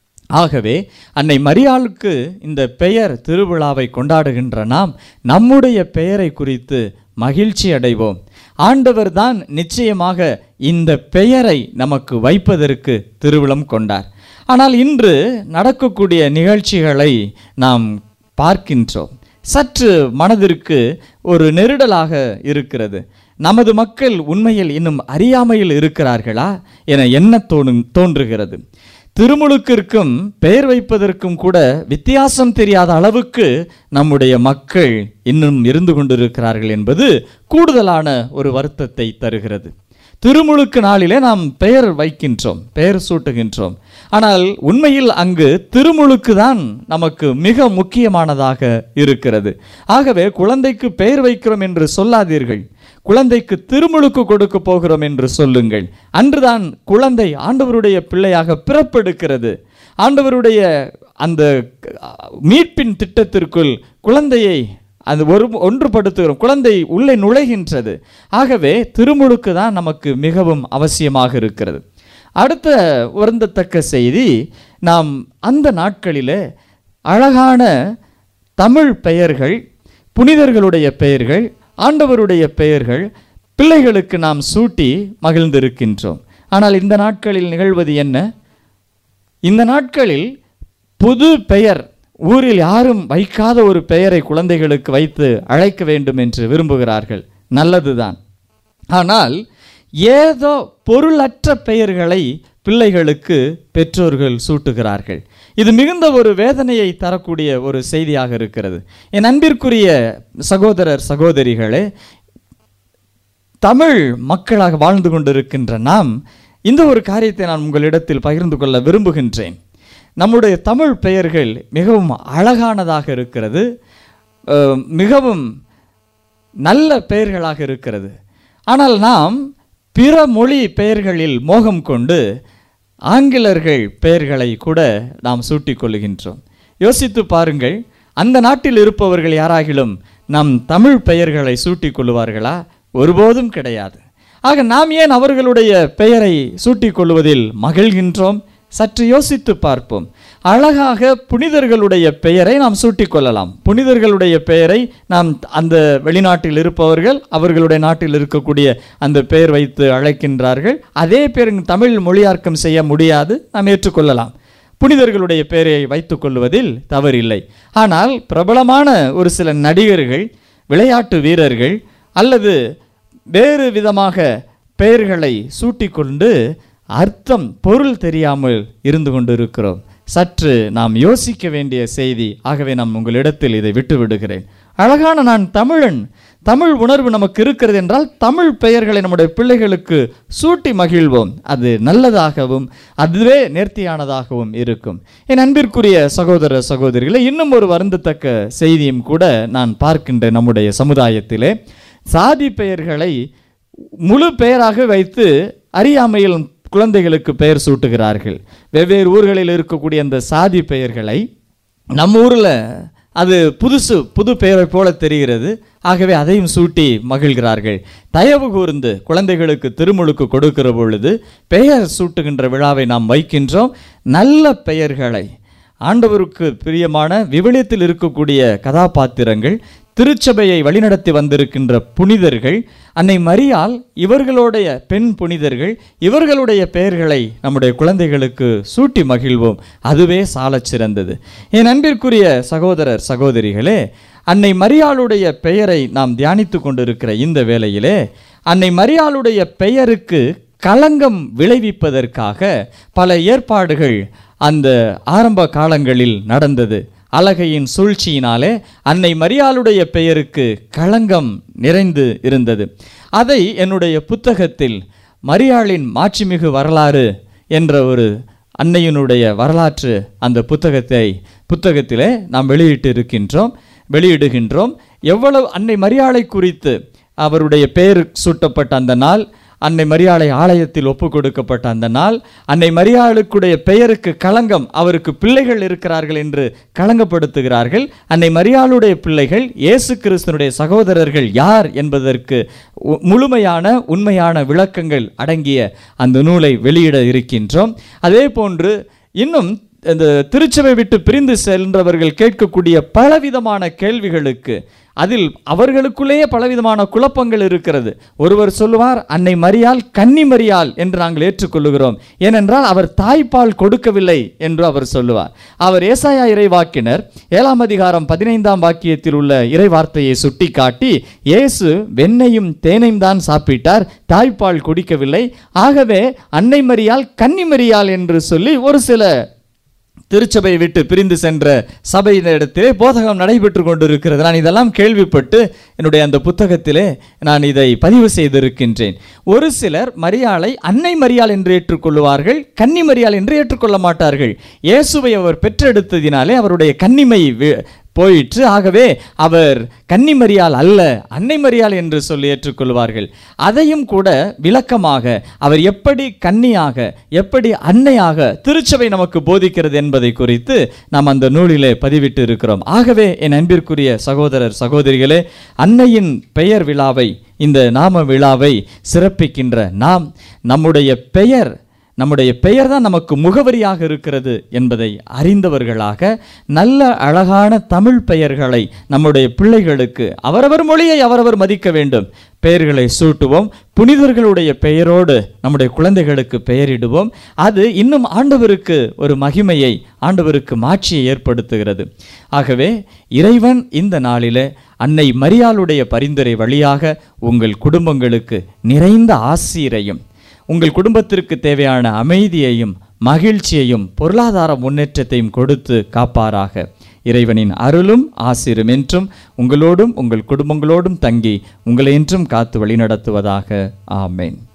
ஆகவே அன்னை மரியாளுக்கு இந்த பெயர் திருவிழாவை கொண்டாடுகின்ற நாம் நம்முடைய பெயரை குறித்து மகிழ்ச்சி அடைவோம். ஆண்டவர் தான் நிச்சயமாக இந்த பெயரை நமக்கு வைப்பதற்கு திருவிழம் கொண்டார். ஆனால் இன்று நடக்கக்கூடிய நிகழ்ச்சிகளை நாம் பார்க்கின்றோம். சற்று மனதிற்கு ஒரு நெருடலாக இருக்கிறது. நமது மக்கள் உண்மையில் இன்னும் அறியாமையில் இருக்கிறார்களா என எண்ண தோன்றுகிறது. திருமுழுக்கிற்கும் பெயர் வைப்பதற்கும் கூட வித்தியாசம் தெரியாத அளவுக்கு நம்முடைய மக்கள் இன்னும் இருந்து கொண்டிருக்கிறார்கள் என்பது கூடுதலான ஒரு வருத்தத்தை தருகிறது. திருமுழுக்கு நாளிலே நாம் பெயர் வைக்கின்றோம், பெயர் சூட்டுகின்றோம். ஆனால் உண்மையில் அங்கு திருமுழுக்கு தான் நமக்கு மிக முக்கியமானதாக இருக்கிறது. ஆகவே குழந்தைக்கு பெயர் வைக்கிறோம் என்று சொல்லாதீர்கள், குழந்தைக்கு திருமுழுக்கு கொடுக்க போகிறோம் என்று சொல்லுங்கள். அன்றுதான் குழந்தை ஆண்டவருடைய பிள்ளையாக பிறப்பெடுக்கிறது. ஆண்டவருடைய அந்த மீட்பின் திட்டத்திற்குள் குழந்தையை அது ஒன்றுபடுத்துகிறோம், குழந்தை உள்ளே நுழைகின்றது. ஆகவே திருமுழுக்கு தான் நமக்கு மிகவும் அவசியமாக இருக்கிறது. அடுத்த வருந்தத்தக்க செய்தி, நாம் அந்த நாட்களில் அழகான தமிழ் பெயர்கள், புனிதர்களுடைய பெயர்கள், ஆண்டவருடைய பெயர்கள் பிள்ளைகளுக்கு நாம் சூட்டி மகிழ்ந்திருக்கின்றோம். ஆனால் இந்த நாட்களில் நிகழ்வது என்ன? இந்த நாட்களில் புது பெயர், ஊரில் யாரும் வைக்காத ஒரு பெயரை குழந்தைகளுக்கு வைத்து அழைக்க வேண்டும் என்று விரும்புகிறார்கள். நல்லதுதான். ஆனால் ஏதோ பொருளற்ற பெயர்களை பிள்ளைகளுக்கு பெற்றோர்கள் சூட்டுகிறார்கள். இது மிகுந்த ஒரு வேதனையை தரக்கூடிய ஒரு செய்தியாக இருக்கிறது. என் அன்பிற்குரிய சகோதரர் சகோதரிகளே, தமிழ் மக்களாக வாழ்ந்து கொண்டிருக்கின்ற நாம் இந்த ஒரு காரியத்தை நான் உங்களிடத்தில் பகிர்ந்து கொள்ள விரும்புகின்றேன். நம்முடைய தமிழ் பெயர்கள் மிகவும் அழகானதாக இருக்கிறது, மிகவும் நல்ல பெயர்களாக இருக்கிறது. ஆனால் நாம் பிற மொழி பெயர்களில் மோகம் கொண்டு ஆங்கிலர்கள் பெயர்களை கூட நாம் சூட்டிக் கொள்கின்றோம். யோசித்து பாருங்கள், அந்த நாட்டில் இருப்பவர்கள் யாராகிலும் நம் தமிழ் பெயர்களை சூட்டிக் கொள்வார்களா? ஒருபோதும் கிடையாது. ஆக நாம் ஏன் அவர்களுடைய பெயரை சூட்டிக் கொள்வதில் மகிழ்கின்றோம்? சற்று யோசித்து பார்ப்போம். அழகாக புனிதர்களுடைய பெயரை நாம் சூட்டிக் கொள்ளலாம். புனிதர்களுடைய பெயரை நாம் அந்த வெளிநாட்டில் இருப்பவர்கள் அவர்களுடைய நாட்டில் இருக்கக்கூடிய அந்த பெயர் வைத்து அழைக்கின்றார்கள். அதே பேர் தமிழ் மொழியாக்கம் செய்ய முடியாது, நாம் ஏற்றுக்கொள்ளலாம். புனிதர்களுடைய பெயரை வைத்துக் கொள்வதில் தவறில்லை. ஆனால் பிரபலமான ஒரு சில நடிகர்கள், விளையாட்டு வீரர்கள் அல்லது வேறு விதமாக பெயர்களை சூட்டிக்கொண்டு அர்த்தம் பொருள் தெரியாமல் இருந்து கொண்டு இருக்கிறோம். சற்று நாம் யோசிக்க வேண்டிய செய்தி. ஆகவே நான் உங்களிடத்தில் இதை விட்டு விடுகிறேன். அழகான நான் தமிழன், தமிழ் உணர்வு நமக்கு இருக்கிறது என்றால் தமிழ் பெயர்களை நம்முடைய பிள்ளைகளுக்கு சூட்டி மகிழ்வோம். அது நல்லதாகவும் அதுவே நேர்த்தியானதாகவும் இருக்கும். என் அன்பிற்குரிய சகோதர சகோதரிகளை, இன்னும் ஒரு வருந்தத்தக்க செய்தியும் கூட நான் பார்க்கின்ற நம்முடைய சமுதாயத்திலே சாதி பெயர்களை முழு பெயராக வைத்து அறியாமையில் குழந்தைகளுக்கு பெயர் சூட்டுகிறார்கள். வெவ்வேறு ஊர்களில் இருக்கக்கூடிய அந்த சாதி பெயர்களை நம்ம ஊரில் அது புது பெயரை போல தெரிகிறது. ஆகவே அதையும் சூட்டி மகிழ்கிறார்கள். தயவு கூர்ந்து குழந்தைகளுக்கு திருமுழுக்கு கொடுக்கிற பொழுது பெயர் சூட்டுகின்ற விழாவை நாம் வைக்கின்றோம். நல்ல பெயர்களை, ஆண்டவருக்கு பிரியமான விவிலியத்தில் இருக்கக்கூடிய கதாபாத்திரங்கள், திருச்சபையை வழிநடத்தி வந்திருக்கின்ற புனிதர்கள், அன்னை மரியாள், இவர்களுடைய பெண் புனிதர்கள், இவர்களுடைய பெயர்களை நம்முடைய குழந்தைகளுக்கு சூட்டி மகிழ்வோம். அதுவே சாலச் சிறந்தது. என் அன்பிற்குரிய சகோதரர் சகோதரிகளே, அன்னை மரியாளுடைய பெயரை நாம் தியானித்து கொண்டிருக்கிற இந்த வேளையிலே அன்னை மரியாளுடைய பெயருக்கு களங்கம் விளைவிப்பதற்காக பல ஏற்பாடுகள் அந்த ஆரம்ப காலங்களில் நடந்தது. அலகையின் சூழ்ச்சியினாலே அன்னை மரியாளுடைய பெயருக்கு களங்கம் நிறைந்து இருந்தது. அதை என்னுடைய புத்தகத்தில் மரியாளின் மாட்சிமிகு வரலாறு என்ற ஒரு அன்னையினுடைய வரலாற்று அந்த புத்தகத்திலே நாம் வெளியிடுகின்றோம். எவ்வளவு அன்னை மரியாளை குறித்து அவருடைய பெயர் சூட்டப்பட்ட அந்த நாள், அன்னை மரியாளை ஆலயத்தில் ஒப்பு கொடுக்கப்பட்ட அந்த நாள், அன்னை மரியாளுக்குடைய பெயருக்கு களங்கம், அவருக்கு பிள்ளைகள் இருக்கிறார்கள் என்று களங்கப்படுத்துகிறார்கள். அன்னை மரியாளுடைய பிள்ளைகள் இயேசு கிறிஸ்துனுடைய சகோதரர்கள் யார் என்பதற்கு முழுமையான உண்மையான விளக்கங்கள் அடங்கிய அந்த நூலை வெளியிட இருக்கின்றோம். அதே போன்று இன்னும் இந்த திருச்சபை விட்டு பிரிந்து சென்றவர்கள் கேட்கக்கூடிய பலவிதமான கேள்விகளுக்கு அதில் அவர்களுக்குள்ளேயே பலவிதமான குழப்பங்கள் இருக்கிறது. ஒருவர் சொல்லுவார், அன்னை மரியாள் கன்னி மரியாள் என்று நாங்கள் ஏற்றுக்கொள்ளுகிறோம், ஏனென்றால் அவர் தாய்ப்பால் கொடுக்கவில்லை என்று அவர் சொல்லுவார். அவர் ஏசாயா இறைவாக்கினர் 7ஆம் அதிகாரம் 15ஆம் வாக்கியத்தில் உள்ள இறைவார்த்தையை சுட்டி காட்டி, இயேசு வெண்ணையும் தேனையும் தான் சாப்பிட்டார், தாய்ப்பால் குடிக்கவில்லை, ஆகவே அன்னை மரியாள் கன்னி மரியாள் என்று சொல்லி ஒரு சில திருச்சபை விட்டு பிரிந்து சென்ற சபையினிடத்திலே போதகம் நடைபெற்று கொண்டிருக்கிறது. நான் இதெல்லாம் கேள்விப்பட்டு என்னுடைய அந்த புத்தகத்திலே நான் இதை பதிவு செய்திருக்கின்றேன். ஒரு சிலர் மரியாளை அன்னை மரியாள் என்று ஏற்றுக்கொள்வார்கள், கன்னி மரியாள் என்று ஏற்றுக்கொள்ள மாட்டார்கள். இயேசுவை அவர் பெற்றெடுத்ததினாலே அவருடைய கன்னிமை போயிற்று, ஆகவே அவர் கன்னி மரியாள் அல்ல அன்னை மரியாள் என்று சொல்லி ஏற்றுக்கொள்வார்கள். அதையும் கூட விளக்கமாக அவர் எப்படி கன்னியாக எப்படி அன்னையாக திருச்சபை நமக்கு போதிக்கிறது என்பதை குறித்து நாம் அந்த நூலிலே பதிவிட்டு இருக்கிறோம். ஆகவே என் அன்பிற்குரிய சகோதரர் சகோதரிகளே, அன்னையின் பெயர் விழாவை, இந்த நாம விழாவை சிறப்பிக்கின்ற நாம் நம்முடைய பெயர் தான் நமக்கு முகவரியாக இருக்கிறது என்பதை அறிந்தவர்களாக நல்ல அழகான தமிழ் பெயர்களை நம்முடைய பிள்ளைகளுக்கு, அவரவர் மொழியை அவரவர் மதிக்க வேண்டும், பெயர்களை சூட்டுவோம். புனிதர்களுடைய பெயரோடு நம்முடைய குழந்தைகளுக்கு பெயரிடுவோம். அது இன்னும் ஆண்டவருக்கு ஒரு மகிமையை, ஆண்டவருக்கு மாட்சியை ஏற்படுத்துகிறது. ஆகவே இறைவன் இந்த நாளிலே அன்னை மரியாளுடைய பரிந்துரை வழியாக உங்கள் குடும்பங்களுக்கு நிறைந்த ஆசீரையும், உங்கள் குடும்பத்திற்கு தேவையான அமைதியையும் மகிழ்ச்சியையும் பொருளாதார முன்னேற்றத்தையும் கொடுத்து காப்பாராக. இறைவனின் அருளும் ஆசீரும் என்றும் உங்களோடும் உங்கள் குடும்பங்களோடும் தங்கி உங்களை என்றும் காத்து வழிநடத்துவதாக. ஆமேன்.